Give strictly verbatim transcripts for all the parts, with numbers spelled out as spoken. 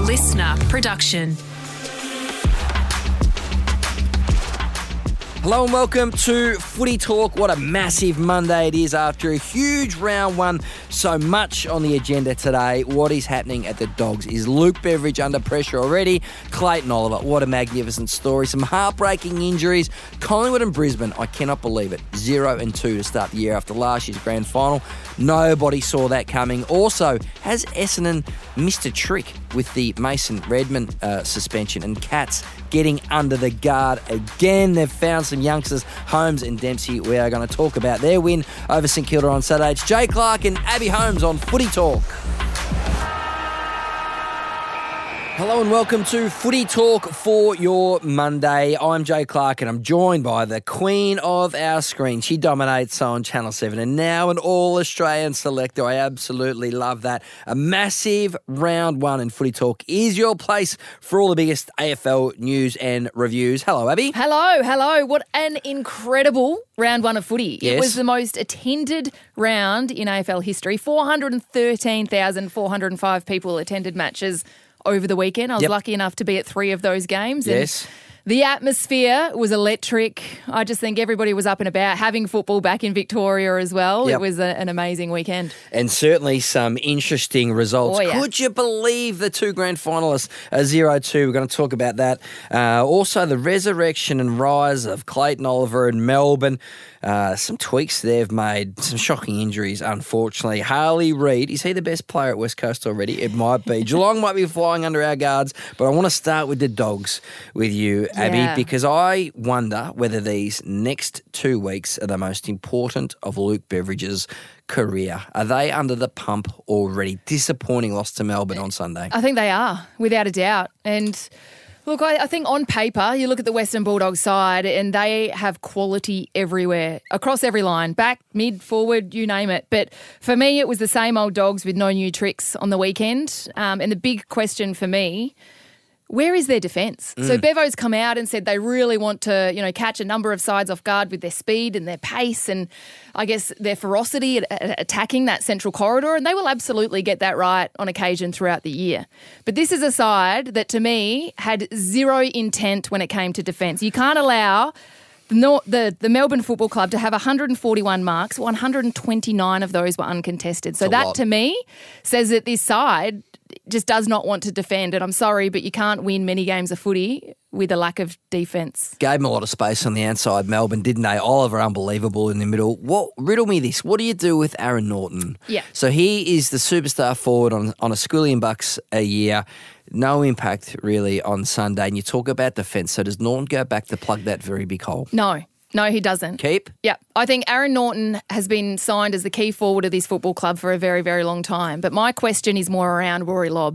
listener production. Hello and welcome to Footy Talk. What a massive Monday it is after a huge round one. So much on the agenda today. What is happening at the Dogs? Is Luke Beveridge under pressure already? Clayton Oliver, what a magnificent story. Some heartbreaking injuries. Collingwood and Brisbane, I cannot believe it. Zero and two to start the year after last year's grand final. Nobody saw that coming. Also, has Essendon missed a trick with the Mason Redmond uh, suspension, and Cats getting under the guard again? They've found some youngsters, Holmes and Dempsey. We are going to talk about their win over St Kilda on Saturday. It's Jay Clark and Abby Holmes on Footy Talk. Hello and welcome to Footy Talk for your Monday. I'm Jay Clark and I'm joined by the queen of our screen. She dominates on Channel seven and now an all-Australian selector. I absolutely love that. A massive round one in Footy Talk is your place for all the biggest A F L news and reviews. Hello, Abby. Hello, hello. What an incredible round one of footy. Yes. It was the most attended round in A F L history. four hundred thirteen thousand four hundred five people attended matches over the weekend. I was Yep. lucky enough to be at three of those games. Yes. And the atmosphere was electric. I just think everybody was up and about, having football back in Victoria as well. Yep. It was a, an amazing weekend. And certainly some interesting results. Oh, yeah. Could you believe the two grand finalists are zero two? We're going to talk about that. Uh, also, the resurrection and rise of Clayton Oliver in Melbourne. Uh, some tweaks they've made, some shocking injuries, unfortunately. Harley Reid, is he the best player at West Coast already? It might be. Geelong might be flying under our guards, but I want to start with the Dogs with you, Abby, Yeah. because I wonder whether these next two weeks are the most important of Luke Beveridge's career. Are they under the pump already? Disappointing loss to Melbourne on Sunday. I think they are, without a doubt. And look, I, I think on paper, you look at the Western Bulldogs side and they have quality everywhere, across every line, back, mid, forward, you name it. But for me, it was the same old Dogs with no new tricks on the weekend. Um, and the big question for me, where is their defence? Mm. So Bevo's come out and said they really want to, you know, catch a number of sides off guard with their speed and their pace and I guess their ferocity at, at attacking that central corridor, and they will absolutely get that right on occasion throughout the year. But this is a side that to me had zero intent when it came to defence. You can't allow the, the, the Melbourne Football Club to have one hundred forty-one marks, one hundred twenty-nine of those were uncontested. So That's a that lot. to me says that this side just does not want to defend. And I'm sorry, but you can't win many games of footy with a lack of defence. Gave them a lot of space on the outside, Melbourne, didn't they? Oliver, unbelievable in the middle. What riddle me this. What do you do with Aaron Norton? Yeah. So he is the superstar forward on, on a squillion bucks a year. No impact really on Sunday. And you talk about defence. So does Norton go back to plug that very big hole? No. No, he doesn't. Keep? Yeah. I think Aaron Norton has been signed as the key forward of this football club for a very, very long time. But my question is more around Rory Lobb.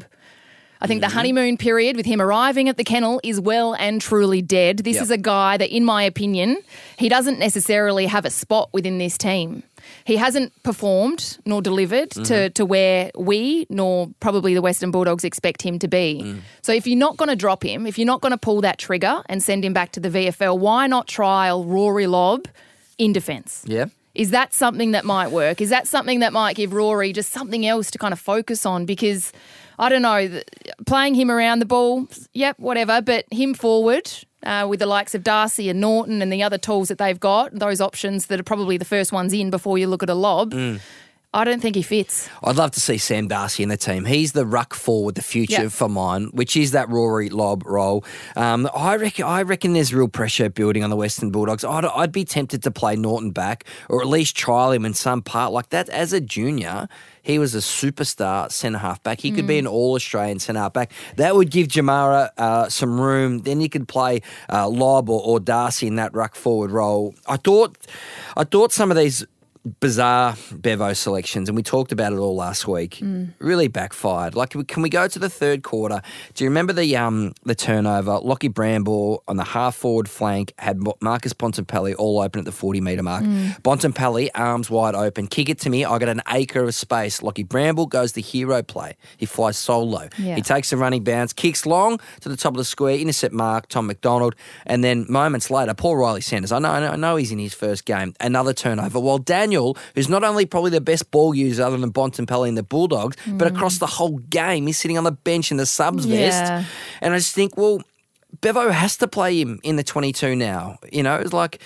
I think mm-hmm. the honeymoon period with him arriving at the kennel is well and truly dead. This yep. is a guy that, in my opinion, he doesn't necessarily have a spot within this team. He hasn't performed nor delivered mm-hmm. to, to where we nor probably the Western Bulldogs expect him to be. Mm. So if you're not going to drop him, if you're not going to pull that trigger and send him back to the V F L, why not trial Rory Lobb in defence? Yeah. Is that something that might work? Is that something that might give Rory just something else to kind of focus on? Because, I don't know, playing him around the ball, yep, whatever, but him forward uh, with the likes of Darcy and Norton and the other tools that they've got, those options that are probably the first ones in before you look at a lob, mm. I don't think he fits. I'd love to see Sam Darcy in the team. He's the ruck forward, the future yep. for mine, which is that Rory Lobb role. Um, I reckon I reckon there's real pressure building on the Western Bulldogs. I'd, I'd be tempted to play Norton back or at least trial him in some part like that. As a junior, he was a superstar centre-half back. He could mm. be an all-Australian centre-half back. That would give Jamara uh, some room. Then you could play uh, Lobb or, or Darcy in that ruck forward role. I thought, I thought some of these bizarre Bevo selections, and we talked about it all last week, mm. really backfired. Like, can we go to the third quarter? Do you remember the um the turnover? Lockie Bramble on the half-forward flank had Marcus Bontempelli all open at the forty-metre mark. Mm. Bontempelli, arms wide open. Kick it to me. I got an acre of space. Lockie Bramble goes the hero play. He flies solo. Yeah. He takes a running bounce, kicks long to the top of the square, intercept mark, Tom McDonald, and then moments later, Paul Riley Sanders, I know, I know, I know he's in his first game, another turnover. While Daniel Daniel, who's not only probably the best ball user other than Bontempelli and the Bulldogs, Mm. but across the whole game, he's sitting on the bench in the subs Yeah. vest. And I just think, well, Bevo has to play him in the twenty-two now. You know, it's like,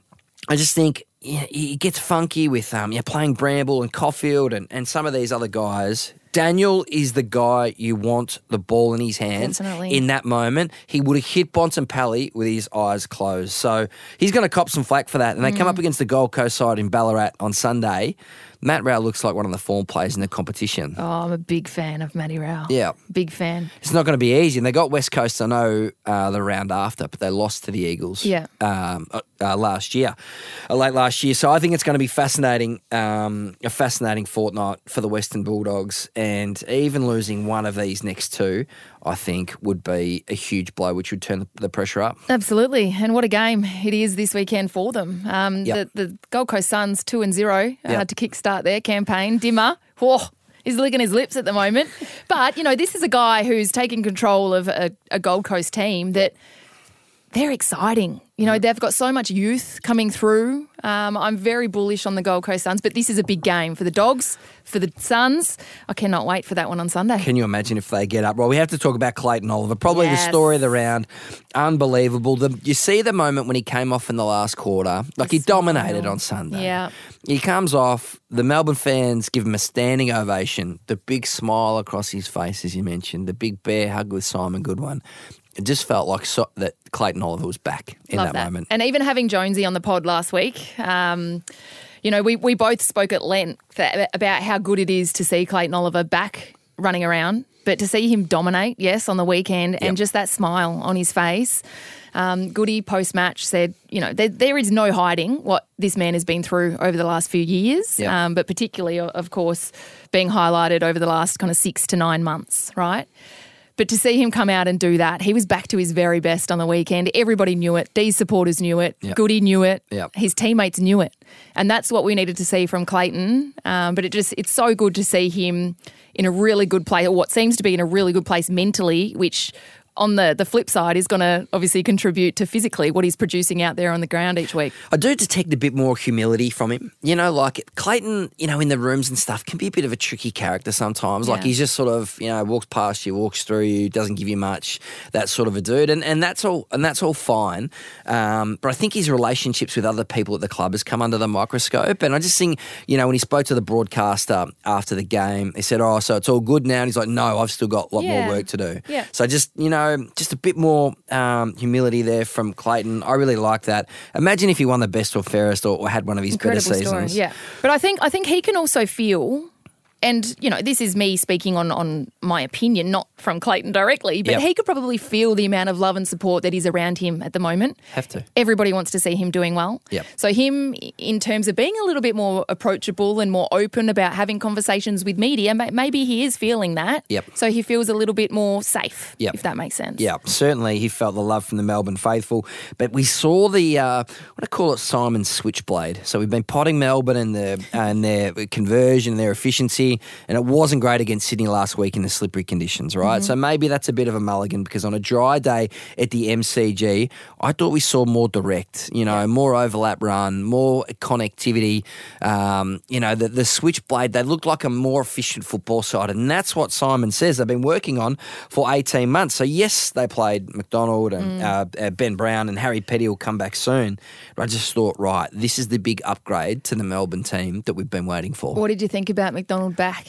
I just think yeah, he gets funky with um, yeah, playing Bramble and Caulfield and, and some of these other guys. Daniel is the guy you want the ball in his hands. Definitely. In that moment. He would have hit Bontempelli with his eyes closed. So he's going to cop some flack for that. And they Mm. come up against the Gold Coast side in Ballarat on Sunday. Matt Rao looks like one of the form players in the competition. Oh, I'm a big fan of Matty Rao. Yeah. Big fan. It's not going to be easy. And they got West Coast, I know, uh, the round after, but they lost to the Eagles Yeah. um, uh, uh, last year, uh, late last year. So I think it's going to be fascinating, um, a fascinating fortnight for the Western Bulldogs. And even losing one of these next two, I think, would be a huge blow, which would turn the, the pressure up. Absolutely. And what a game it is this weekend for them. Um, Yep. the, the Gold Coast Suns, two and zero uh, Yep. to kickstart their campaign. Dimmer, whoa, he's licking his lips at the moment. But, you know, this is a guy who's taking control of a, a Gold Coast team that they're exciting. You know, they've got so much youth coming through. Um, I'm very bullish on the Gold Coast Suns, but this is a big game for the Dogs, for the Suns. I cannot wait for that one on Sunday. Can you imagine if they get up? Well, we have to talk about Clayton Oliver. Probably Yes. the story of the round. Unbelievable. The, you see the moment when he came off in the last quarter. Like, he dominated on Sunday. Yeah. He comes off. The Melbourne fans give him a standing ovation. The big smile across his face, as you mentioned. The big bear hug with Simon Goodwin. It just felt like so, that Clayton Oliver was back in Love that, that. moment. And even having Jonesy on the pod last week, um, you know, we, we both spoke at length about how good it is to see Clayton Oliver back running around, but to see him dominate, yes, on the weekend, Yep. and just that smile on his face. Um, Goody post-match said, you know, there, there is no hiding what this man has been through over the last few years, Yep. um, but particularly, of course, being highlighted over the last kind of six to nine months, right? But to see him come out and do that, he was back to his very best on the weekend. Everybody knew it. D's supporters knew it. Yep. Goody knew it. Yep. His teammates knew it. And that's what we needed to see from Clayton. Um, but it just it's so good to see him in a really good place, or what seems to be in a really good place mentally, which on the, the flip side is going to obviously contribute to physically what he's producing out there on the ground each week. I do detect a bit more humility from him. You know, like Clayton, you know, in the rooms and stuff can be a bit of a tricky character sometimes. Like Yeah. he's just sort of, you know, walks past you, walks through you, doesn't give you much, that sort of a dude. And and that's all and that's all fine. Um, but I think his relationships with other people at the club has come under the microscope. And I just think, you know, when he spoke to the broadcaster after the game, he said, oh, so it's all good now. And he's like, no, I've still got a lot Yeah. more work to do. Yeah. So just, you know, just a bit more um, humility there from Clayton. I really like that. Imagine if he won the best or fairest or, or had one of his Incredible better story, seasons. yeah. But I think I think he can also feel, and you know, this is me speaking on on my opinion, not from Clayton directly, but Yep. he could probably feel the amount of love and support that is around him at the moment. Have to. Everybody wants to see him doing well. Yep. So him, in terms of being a little bit more approachable and more open about having conversations with media, ma- maybe he is feeling that. Yep. So he feels a little bit more safe, Yep. if that makes sense. Yeah, certainly he felt the love from the Melbourne faithful. But we saw the, uh, what I call it, Simon's switchblade. So we've been potting Melbourne and, the, and their conversion, their efficiency, and it wasn't great against Sydney last week in the slippery conditions, right? Mm-hmm. So maybe that's a bit of a mulligan because on a dry day at the M C G, I thought we saw more direct, you know, more overlap run, more connectivity. Um, you know, the, the switchblade, they looked like a more efficient football side, and that's what Simon says they've been working on for eighteen months. So yes, they played McDonald and uh, uh, Ben Brown, and Harry Petty will come back soon. But I just thought, right, this is the big upgrade to the Melbourne team that we've been waiting for. What did you think about McDonald back?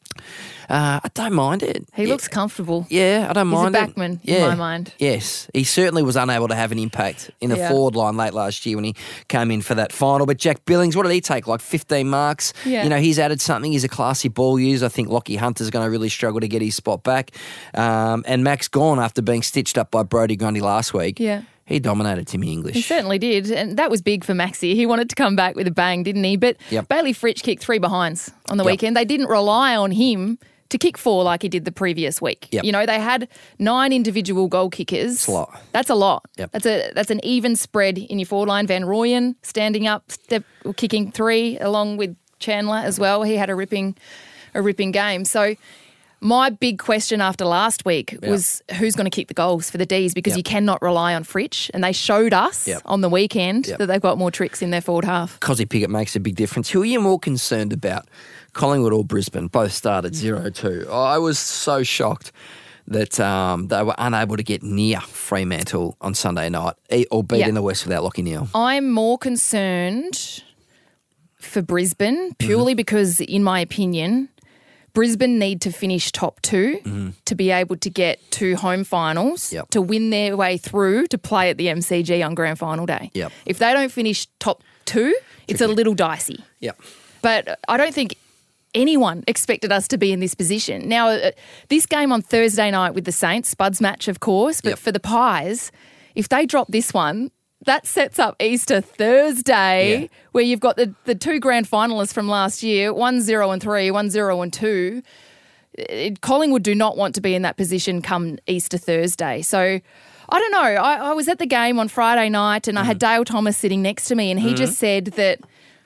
Uh, I don't mind it. He Yeah. looks comfortable. Yeah, I don't He's a mind it. backman in my mind. Yes, he certainly was unable to have an impact in the Yeah. forward line late last year when he came in for that final. But Jack Billings, what did he take? Like fifteen marks? Yeah. You know, he's added something. He's a classy ball user. I think Lockie Hunter's going to really struggle to get his spot back. Um, and Max Gawn, after being stitched up by Brodie Grundy last week, Yeah. he dominated Timmy English. He certainly did, and that was big for Maxi. He wanted to come back with a bang, didn't he? But Yep. Bailey Fritsch kicked three behinds on the Yep. weekend. They didn't rely on him to kick four like he did the previous week. Yep. You know, they had nine individual goal kickers. That's a lot. That's a lot. Yep. That's a that's an even spread in your forward line. Van Rooyen standing up, step, kicking three, along with Chandler as well. He had a ripping a ripping game. So My big question after last week Yep. was who's going to kick the goals for the D's, because Yep. you cannot rely on Fritsch, and they showed us Yep. on the weekend Yep. that they've got more tricks in their forward half. Cozzy Pickett makes a big difference. Who are you more concerned about, Collingwood or Brisbane? Both started zero two. I was so shocked that um, they were unable to get near Fremantle on Sunday night e- or beat Yeah. in the West without Lachie Neale. I'm more concerned for Brisbane purely Mm-hmm. because, in my opinion, Brisbane need to finish top two Mm-hmm. to be able to get two home finals Yep. to win their way through to play at the M C G on grand final day. Yep. If they don't finish top two, it's a little dicey. Yep. But I don't think anyone expected us to be in this position. Now, uh, this game on Thursday night with the Saints, Spud's match, of course, but Yep. for the Pies, if they drop this one, that sets up Easter Thursday, Yeah. where you've got the, the two grand finalists from last year, one zero and three, one zero and two. It, Collingwood do not want to be in that position come Easter Thursday. So I don't know. I, I was at the game on Friday night and I had Dale Thomas sitting next to me, and he just said that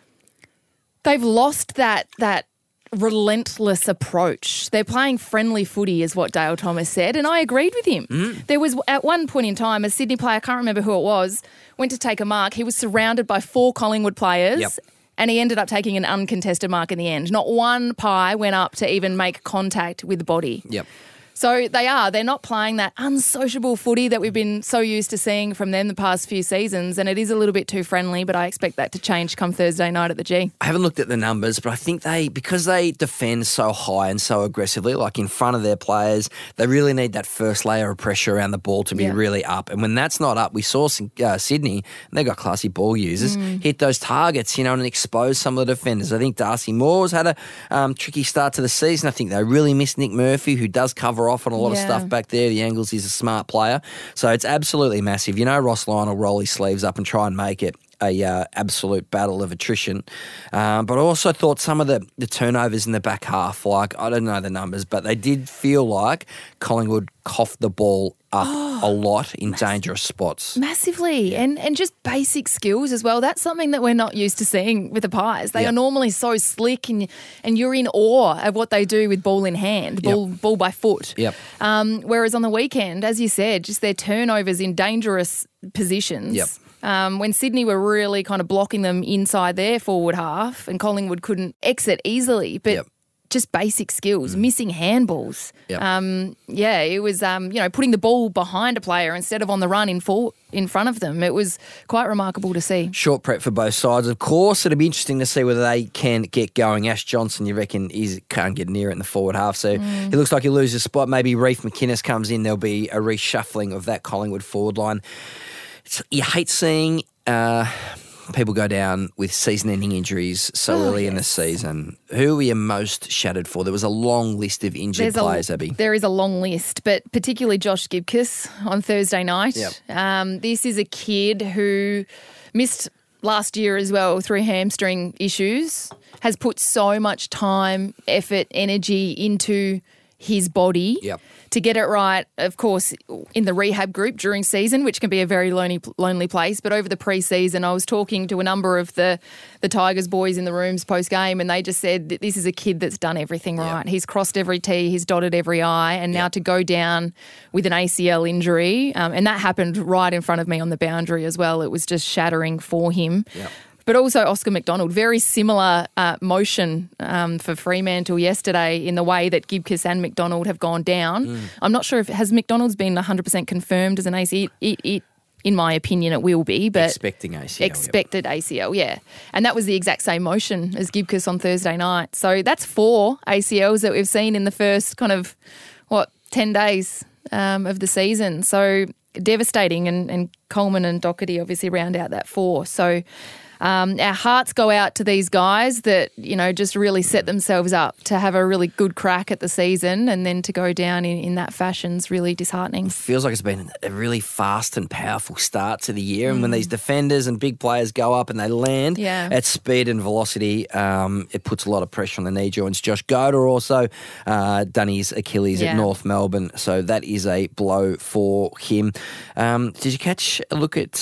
they've lost that that relentless approach. They're playing friendly footy, is what Dale Thomas said, and I agreed with him. Mm. There was at one point in time a Sydney player, I can't remember who it was, went to take a mark. He was surrounded by four Collingwood players. Yep. And he ended up taking an uncontested mark in the end. Not one pie went up to even make contact with the body. Yep. So they are. They're not playing that unsociable footy that we've been so used to seeing from them the past few seasons, and it is a little bit too friendly, but I expect that to change come Thursday night at the G. I haven't looked at the numbers, but I think they, because they defend so high and so aggressively, like in front of their players, they really need that first layer of pressure around the ball to be Yeah. really up. And when that's not up, we saw uh, Sydney, and they've got classy ball users, hit those targets, you know, and expose some of the defenders. I think Darcy Moore's had a um, tricky start to the season. I think they really miss Nick Murphy, who does cover off on a lot of Yeah. stuff back there. The angles, he's a smart player. So it's absolutely massive. You know, Ross Lyon will roll his sleeves up and try and make it a uh, absolute battle of attrition. Um, but I also thought some of the, the turnovers in the back half, like, I don't know the numbers, but they did feel like Collingwood coughed the ball up a lot in dangerous spots. Massively. And and just basic skills as well. That's something that we're not used to seeing with the Pies. They Yep. are normally so slick, and and you're in awe of what they do with ball in hand, ball, ball by foot. Yep. Um, whereas on the weekend, as you said, just their turnovers in dangerous positions. Yep. Um, when Sydney were really kind of blocking them inside their forward half, and Collingwood couldn't exit easily, but Yep. just basic skills, missing handballs. Yep. Um, yeah, it was um, you know, putting the ball behind a player instead of on the run in for, in front of them. It was quite remarkable to see. Short prep for both sides. Of course, it'll be interesting to see whether they can get going. Ash Johnson, you reckon, he can't get near it in the forward half, so Mm. he looks like he'll lose his spot. Maybe Reef McInnes comes in. There'll be a reshuffling of that Collingwood forward line. It's, you hate seeing uh, people go down with season-ending injuries so Oh, early in the yes. season. Who were you most shattered for? There was a long list of injured There's players, a, Abby. There is a long list, but particularly Josh Gibcus on Thursday night. Yep. Um, this is a kid who missed last year as well through hamstring issues, has put so much time, effort, energy into his body. Yep. To get it right, of course, in the rehab group during season, which can be a very lonely, lonely place. But over the pre-season, I was talking to a number of the, the Tigers boys in the rooms post-game, and they just said that this is a kid that's done everything right. He's crossed every T, he's dotted every I, and now to go down with an A C L injury, um, and that happened right in front of me on the boundary as well. It was just shattering for him. Yep. But also Oscar McDonald, very similar uh, motion um, for Fremantle yesterday in the way that Gibcus and McDonald have gone down. Mm. I'm not sure if has McDonald's been one hundred percent confirmed as an A C L. It, it, it, in my opinion, it will be, but Expecting A C L. yep. expected A C L, yeah. And that was the exact same motion as Gibcus on Thursday night. So that's four A C Ls that we've seen in the first kind of, what, ten days um, of the season. So devastating, and, and Coleman and Doherty obviously round out that four. So Um, our hearts go out to these guys that, you know, just really set themselves up to have a really good crack at the season, and then to go down in, in that fashion is really disheartening. Feels like it's been a really fast and powerful start to the year. And when Mm. these defenders and big players go up and they land Yeah. at speed and velocity, um, it puts a lot of pressure on the knee joints. Josh Goder also uh, done his Achilles Yeah. at North Melbourne, so that is a blow for him. Um, did you catch a look at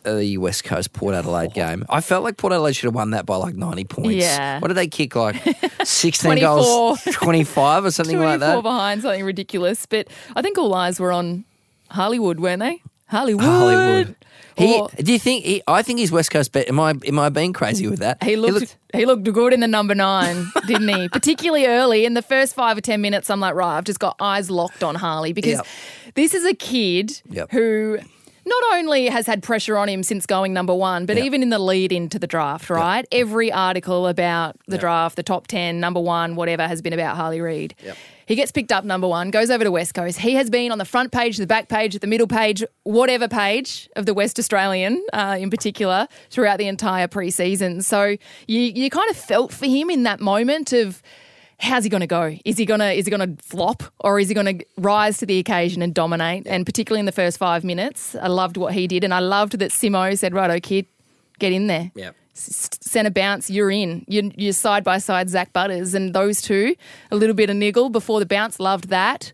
the West Coast Port Adelaide game. I felt like Port Adelaide should have won that by like ninety points. Yeah. What did they kick, like sixteen goals, twenty-five or something like that? twenty-four behind, something ridiculous. But I think all eyes were on Hollywood, weren't they? Hollywood. Hollywood. He, Or- do you think? He, I think he's West Coast. But am I am I being crazy with that? He looked, he looked good in the number nine, didn't he? Particularly early in the first five or ten minutes. I'm like, right, I've just got eyes locked on Harley because Yep. this is a kid Yep. who not only has had pressure on him since going number one, but Yep. even in the lead into the draft, right? Every article about the Yep. draft, the top ten, number one, whatever, has been about Harley Reid. Yep. He gets picked up number one, goes over to West Coast. He has been on the front page, the back page, the middle page, whatever page of the West Australian uh, in particular throughout the entire preseason. So you you kind of felt for him in that moment of how's he going to go? Is he going to is he going to flop or is he going to rise to the occasion and dominate? And particularly in the first five minutes, I loved what he did, and I loved that Simo said, "Righto, kid, get in there." Yep. Centre bounce, you're in. You're, you're side by side Zach Butters, and those two, a little bit of niggle before the bounce, loved that.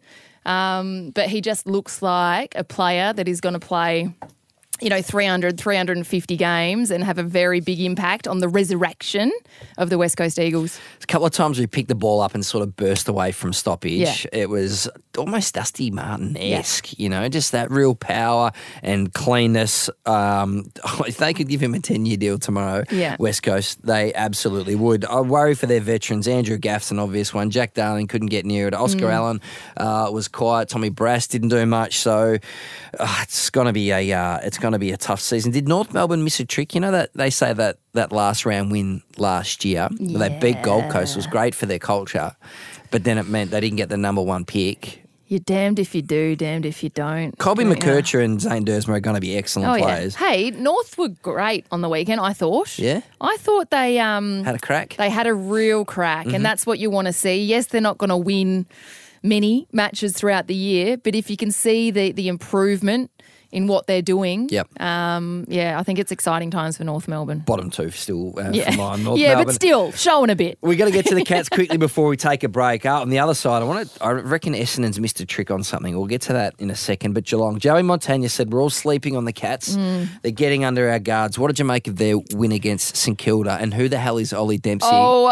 Um, but he just looks like a player that is going to play, you know, three hundred, three hundred fifty games and have a very big impact on the resurrection of the West Coast Eagles. A couple of times we picked the ball up and sort of burst away from stoppage. Yeah. It was almost Dusty Martin-esque, you know, just that real power and cleanness. Um, if they could give him a ten-year deal tomorrow, Yeah. West Coast, they absolutely would. I worry for their veterans. Andrew Gaff's an obvious one. Jack Darling couldn't get near it. Oscar Mm. Allen uh, was quiet. Tommy Brass didn't do much. So uh, it's going to be a uh, it's going to be a tough season. Did North Melbourne miss a trick? You know that they say that that last round win last year, they beat Gold Coast, was great for their culture, but then it meant they didn't get the number one pick. You're damned if you do, damned if you don't. Colby Yeah. McKercher and Zane Dersmer are going to be excellent Oh, players. yeah. Hey, North were great on the weekend, I thought. Yeah? I thought they um Had a crack. they had a real crack, Mm-hmm. and that's what you want to see. Yes, they're not going to win many matches throughout the year, but if you can see the the improvement in what they're doing, Yep. um, yeah, I think it's exciting times for North Melbourne. Bottom two still uh, Yeah, for mine. North yeah, Melbourne. but still showing a bit. We got to get to the Cats quickly before we take a break. Uh, on the other side, I want to. I reckon Essendon's missed a trick on something. We'll get to that in a second. But Geelong, Joey Montagna said we're all sleeping on the Cats. Mm. They're getting under our guards. What did you make of their win against St Kilda? And who the hell is Ollie Dempsey? Oh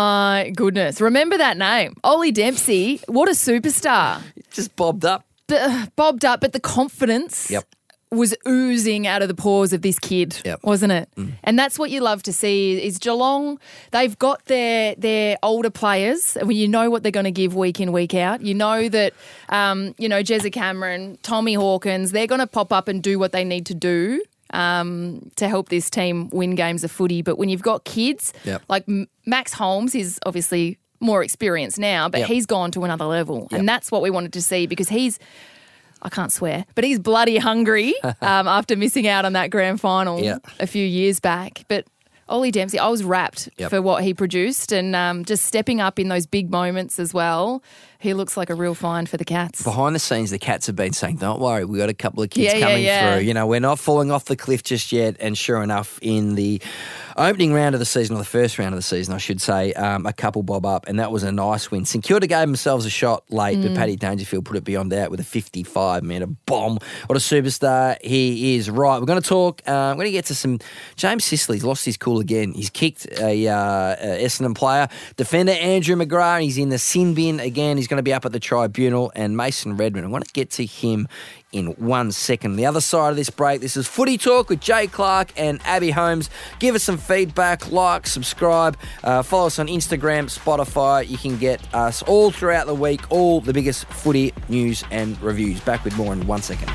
my goodness! Remember that name, Ollie Dempsey. What a superstar! Just bobbed up. B- bobbed up, but the confidence. Yep. Was oozing out of the pores of this kid, Yep. wasn't it? Mm. And that's what you love to see is Geelong, they've got their their older players. I mean, you know what they're going to give week in, week out. You know that, um, you know, Jezza Cameron, Tommy Hawkins, they're going to pop up and do what they need to do um, to help this team win games of footy. But when you've got kids, Yep. like M- Max Holmes is obviously more experienced now, but Yep. he's gone to another level. Yep. And that's what we wanted to see because he's, I can't swear, but he's bloody hungry um, after missing out on that grand final Yeah. a few years back. But Ollie Dempsey, I was wrapped Yep. for what he produced and um, just stepping up in those big moments as well. He looks like a real find for the Cats. Behind the scenes, the Cats have been saying, don't worry, we've got a couple of kids Yeah, yeah, coming yeah. through. You know, we're not falling off the cliff just yet. And sure enough, in the opening round of the season, or the first round of the season, I should say, um, a couple bob up, and that was a nice win. St Kilda gave themselves a shot late, Mm. but Paddy Dangerfield put it beyond doubt with a fifty-five metre bomb. What a superstar he is. Right, we're going to talk, uh, we're going to get to some, James Sicily's lost his cool again. He's kicked a, uh, a Essendon player. Defender Andrew McGrath, he's in the sin bin again. He's going to be up at the tribunal. And Mason Redmond, I want to get to him in one second. The other side of this break, this is Footy Talk with Jay Clark and Abby Holmes. Give us some feedback, like, subscribe, uh, follow us on Instagram, Spotify. You can get us all throughout the week, all the biggest footy news and reviews. Back with more in one second.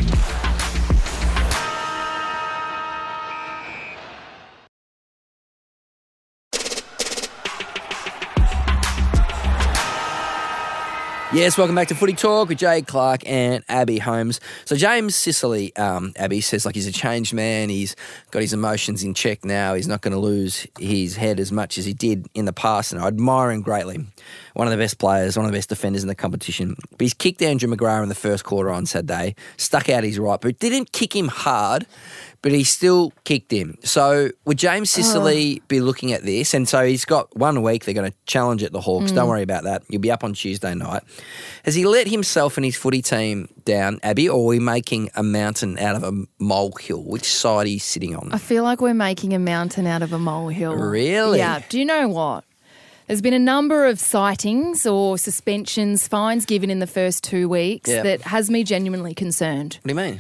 Yes, welcome back to Footy Talk with Jay Clark and Abby Holmes. So James Sicily, um, Abby, says like he's a changed man. He's got his emotions in check now. He's not going to lose his head as much as he did in the past, and I admire him greatly. One of the best players, one of the best defenders in the competition. But he's kicked Andrew McGrath in the first quarter on Saturday, stuck out his right boot, didn't kick him hard, but he still kicked him. So would James Sicily be looking at this? And so he's got one week. They're going to challenge at the Hawks. Don't worry about that. You'll be up on Tuesday night. Has he let himself and his footy team down, Abby, or are we making a mountain out of a molehill? Which side are you sitting on? I feel like we're making a mountain out of a molehill. Really? Yeah. Do you know what? There's been a number of sightings or suspensions, fines given in the first two weeks Yeah. that has me genuinely concerned. What do you mean?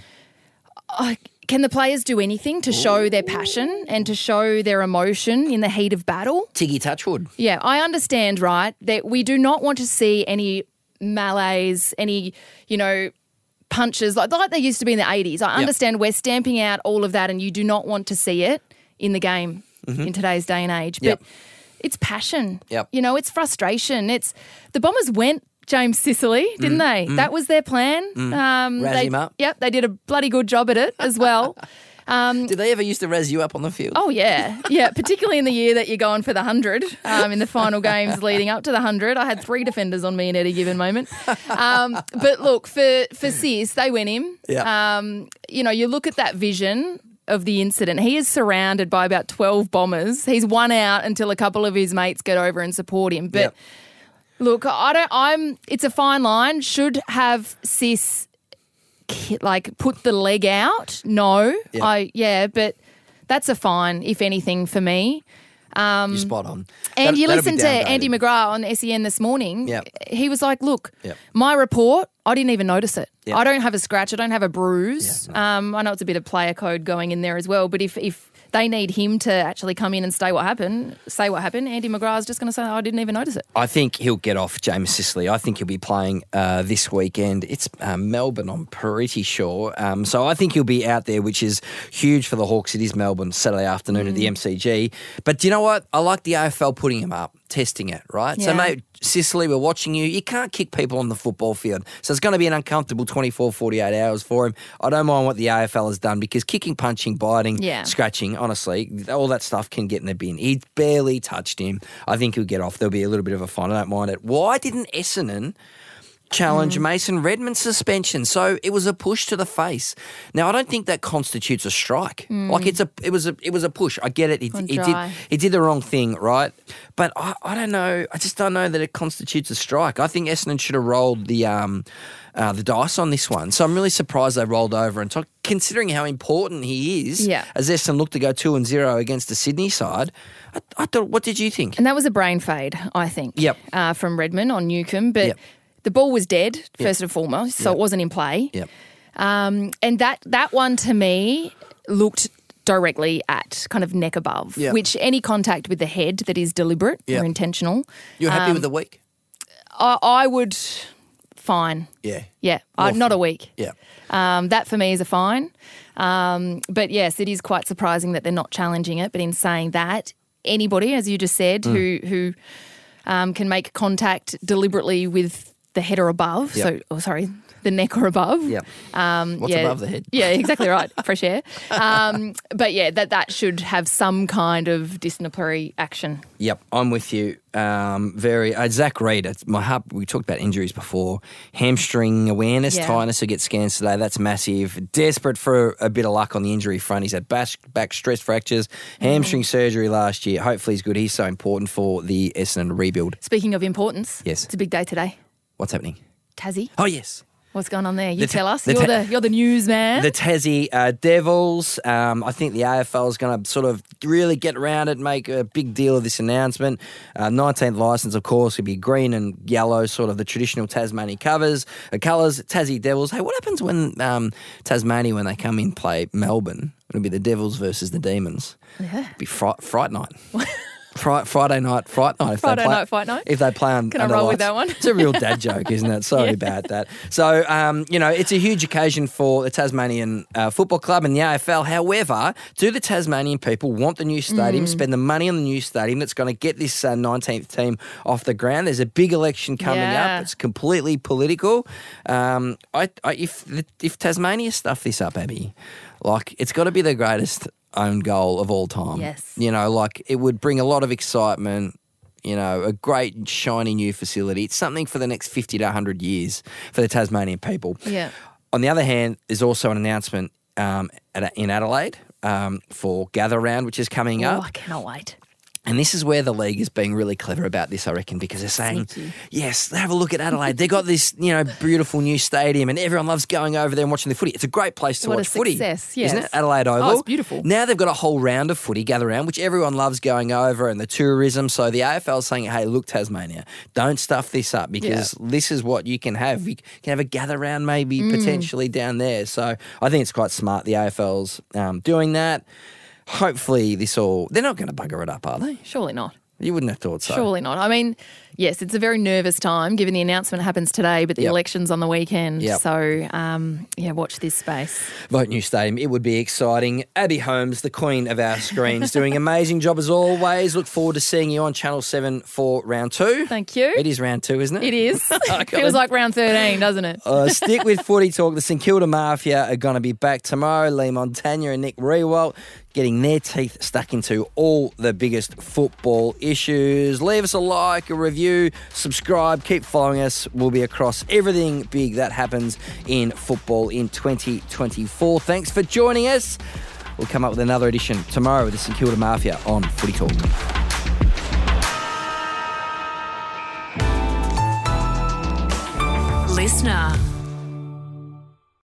Uh, can the players do anything to show their passion and to show their emotion in the heat of battle? Tiggy Touchwood. Yeah, I understand, right, that we do not want to see any melees, any, you know, punches like, like they used to be in the eighties. I understand we're stamping out all of that and you do not want to see it in the game in today's day and age. But Yep. it's passion. Yep. You know, it's frustration. It's the Bombers went James Sicily, didn't they? That was their plan. Um, Razz they, him up. Yep, they did a bloody good job at it as well. Did they ever used to razz you up on the field? Oh, yeah. Yeah, particularly in the year that you're going for the one hundred, um, in the final games leading up to the one hundred. I had three defenders on me at any given moment. Um, but look, for, for Sis, they went him. Yeah. Um, you know, you look at that vision of the incident. He is surrounded by about twelve Bombers. He's one out until a couple of his mates get over and support him. But Yep. look, I don't, I'm, it's a fine line. Should have Sis ki- like put the leg out? No. Yep. I, yeah, but that's a fine, if anything, for me. You're spot on. And That- you that'll be listened to downgraded. Andy McGrath on S E N this morning. Yep. He was like, look, Yep. my report, I didn't even notice it. Yep. I don't have a scratch. I don't have a bruise. Yeah, um, I know it's a bit of player code going in there as well, but if, if they need him to actually come in and say what happened, say what happened, Andy McGrath's just going to say, oh, I didn't even notice it. I think he'll get off James Sicily. I think he'll be playing uh, this weekend. It's uh, Melbourne, I'm pretty sure. Um, so I think he'll be out there, which is huge for the Hawks. It is Melbourne, Saturday afternoon at the M C G. But do you know what? I like the A F L putting him up, testing it, right? So, Yeah. mate, Sicily, we're watching you. You can't kick people on the football field. So it's going to be an uncomfortable twenty-four, forty-eight hours for him. I don't mind what the A F L has done because kicking, punching, biting, Yeah. scratching, honestly, all that stuff can get in the bin. He barely touched him. I think he'll get off. There'll be a little bit of a fine. I don't mind it. Why didn't Essendon challenge Mason Redmond's suspension? So it was a push to the face. Now I don't think that constitutes a strike. Like it's a, it was a, it was a push. I get it. He, Gone he did, dry. he did the wrong thing, right? But I, I don't know. I just don't know that it constitutes a strike. I think Essendon should have rolled the, um, uh, the dice on this one. So I'm really surprised they rolled over and talk, considering how important he is. Yeah. As Essendon looked to go two and zero against the Sydney side. I, I thought. What did you think? And that was a brain fade, I think, Yep. uh, from Redmond on Newcombe. But Yep. the ball was dead, first and foremost, so Yep. it wasn't in play. Yep. Um, and that that one to me looked directly at kind of neck above, Yeah. which any contact with the head that is deliberate Yeah. or intentional, You're happy Um, with the week? I, I would fine. Yeah. Yeah, uh, More not a fine. week. Yeah. Um, that for me is a fine. Um, but yes, it is quite surprising that they're not challenging it. But in saying that, anybody, as you just said, Mm. who who um, can make contact deliberately with the head or above, Yep. so oh, sorry, the neck or above. Yeah. Um, What's yeah, above the head? Yeah, exactly right. Fresh air. Um, but yeah, that that should have some kind of disciplinary action. Yep, I'm with you. Um, very uh, Zach Reid. It's my heart. We talked about injuries before. Hamstring awareness, Yeah. tightness. Who gets scans today? That's massive. Desperate for a bit of luck on the injury front. He's had back, back stress fractures, hamstring surgery last year. Hopefully he's good. He's so important for the Essendon rebuild. Speaking of importance, Yes. it's a big day today. What's happening? Tassie, Oh yes. what's going on there? You The ta- tell us. the You're ta- the you're the news man. The Tassie uh, Devils. Um, I think the A F L is going to sort of really get around it, make a big deal of this announcement. Uh, nineteenth licence, of course, would be green and yellow, sort of the traditional Tasmania covers, uh, colours. Tassie Devils. Hey, what happens when um, Tasmania, when they come in, play Melbourne? It'll be the Devils versus the Demons. Yeah. It'll be fright, fright night. Fri- Friday night, fright night. If Friday they play, night, fight night? If they play on, Can I under roll with lights. that one? It's a real dad joke, isn't it? Sorry Yeah. about that. So, um, you know, it's a huge occasion for the Tasmanian uh, Football Club and the A F L. However, do the Tasmanian people want the new stadium, Mm. spend the money on the new stadium that's going to get this uh, nineteenth team off the ground? There's a big election coming Yeah. up. It's completely political. Um, I, I, if, if Tasmania stuff this up, Abby, like, it's got to be the greatest own goal of all time. Yes. You know, like, it would bring a lot of excitement, you know, a great shiny new facility. It's something for the next fifty to one hundred years for the Tasmanian people. Yeah. On the other hand, there's also an announcement um, at, in Adelaide. um, for Gather Round, which is coming Oh, up. I cannot wait. And this is where the league is being really clever about this, I reckon, because they're saying, Sneaky. yes, have a look at Adelaide. They've got this, you know, beautiful new stadium and everyone loves going over there and watching the footy. It's a great place to What a watch footy, success, isn't yes. it? Adelaide Oval. Oh, it's beautiful. Now they've got a whole round of footy, Gather Round, which everyone loves going over, and the tourism. So the A F L is saying, hey, look, Tasmania, don't stuff this up because Yeah. this is what you can have. You can have a Gather Round maybe Mm. potentially down there. So I think it's quite smart the A F L's um, doing that. Hopefully this all, they're not going to bugger it up, are they? Surely not. You wouldn't have thought so. Surely not. I mean, yes, it's a very nervous time given the announcement happens today, but the Yep. election's on the weekend. Yep. So, um, yeah, watch this space. Vote New Stadium. It would be exciting. Abby Holmes, the queen of our screens, doing an amazing job as always. Look forward to seeing you on Channel seven for round two. Thank you. It is round two, isn't it? It is. Feels like round thirteen, doesn't it? Uh, stick with Footy Talk. The St Kilda Mafia are going to be back tomorrow. Lee Montagna and Nick Rewalt getting their teeth stuck into all the biggest football issues. Leave us a like, a review, subscribe, keep following us. We'll be across everything big that happens in football in twenty twenty-four. Thanks for joining us. We'll come up with another edition tomorrow with the St Kilda Mafia on Footy Talk. Listener.